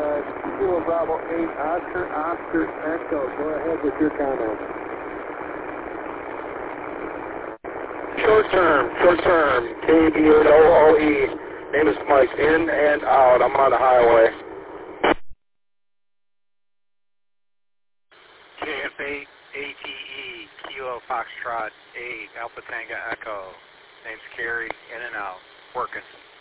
Kilo Bravo 8, Oscar Echo. Go ahead with your comment. Short term, KB8OOE. Name is Mike, in and out. I'm on the highway. KF8 ATE, Kilo Foxtrot 8, Alpha Tango Echo. Name's Kerry, in and out, working.